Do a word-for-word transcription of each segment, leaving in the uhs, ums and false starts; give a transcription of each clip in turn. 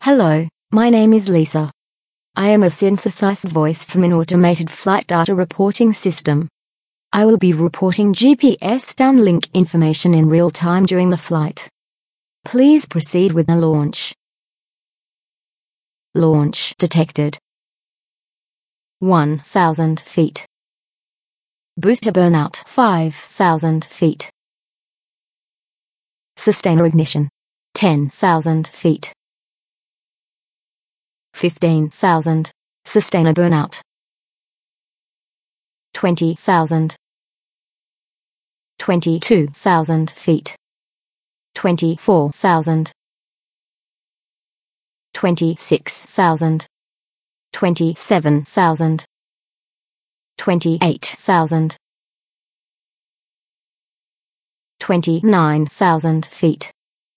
Hello, my name is Lisa. I am a synthesized voice from an automated flight data reporting system. I will be reporting G P S downlink information in real time during the flight. Please proceed with the launch. Launch detected. one thousand feet. Booster burnout five thousand feet. Sustainer ignition ten thousand feet. fifteen thousand. Sustainer burnout twenty thousand. twenty-two thousand feet. twenty-four thousand. twenty-six thousand. twenty-seven thousand. twenty-eight thousand. twenty-nine thousand feet.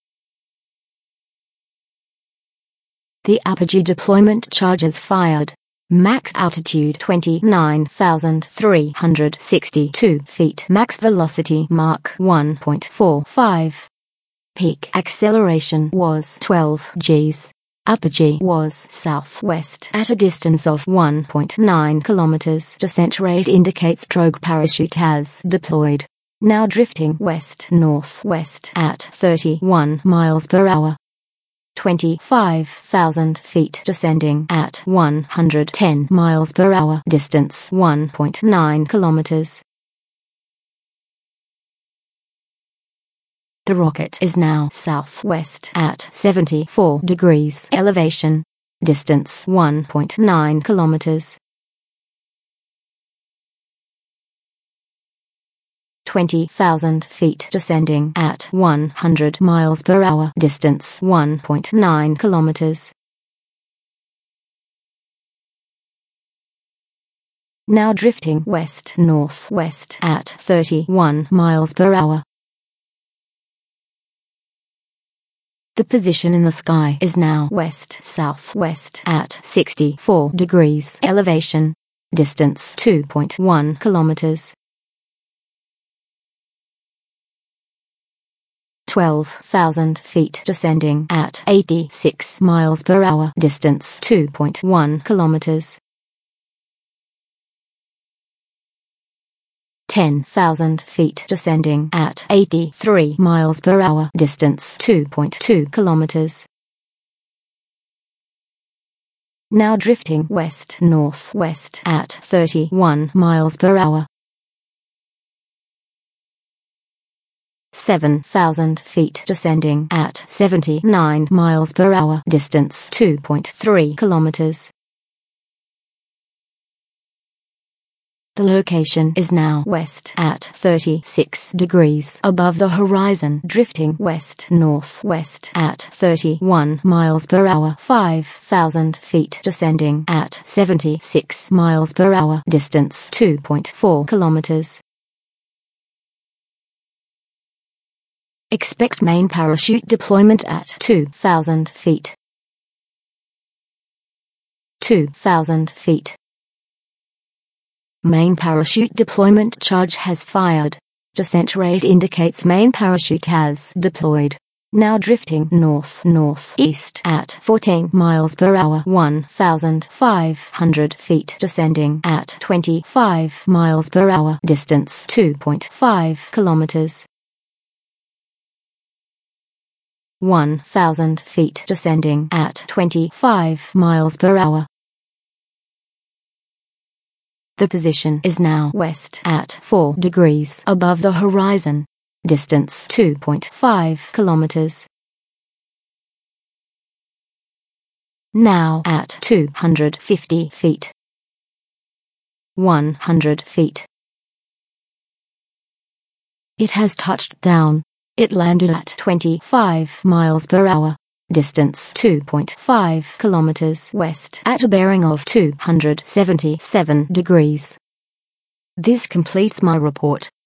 The Apogee deployment charge is fired. Max altitude twenty-nine thousand three hundred sixty-two feet. Max velocity Mach one point four five. Peak acceleration was twelve Gs. Apogee was southwest at a distance of one point nine kilometers. Descent rate indicates drogue parachute has deployed. Now drifting west-northwest at thirty-one miles per hour. twenty-five thousand feet descending at one hundred ten miles per hour. Distance one point nine kilometers. The rocket is now southwest at seventy-four degrees elevation. Distance one point nine kilometers. twenty thousand feet descending at one hundred miles per hour. Distance one point nine kilometers. Now drifting west-northwest at thirty-one miles per hour. The position in the sky is now west-southwest at sixty-four degrees elevation. Distance two point one kilometers. twelve thousand feet descending at eighty-six miles per hour. Distance two point one kilometers. ten thousand feet descending at eighty-three miles per hour. Distance two point two kilometers. Now drifting west-northwest at thirty-one miles per hour. seven thousand feet descending at seventy-nine miles per hour. Distance two point three kilometers. The location is now west at thirty-six degrees above the horizon. Drifting west-northwest at thirty-one miles per hour. five thousand feet descending at seventy-six miles per hour. Distance two point four kilometers. Expect main parachute deployment at two thousand feet. two thousand feet. Main parachute deployment charge has fired. Descent rate indicates main parachute has deployed. Now drifting north-northeast at fourteen miles per hour. one thousand five hundred feet descending at twenty-five miles per hour. Distance two point five kilometers. one thousand feet descending at twenty-five miles per hour. The position is now west at four degrees above the horizon. Distance two point five kilometers. Now at two hundred fifty feet. one hundred feet. It has touched down. It landed at twenty-five miles per hour. Distance two point five kilometers west at a bearing of two hundred seventy-seven degrees. This completes my report.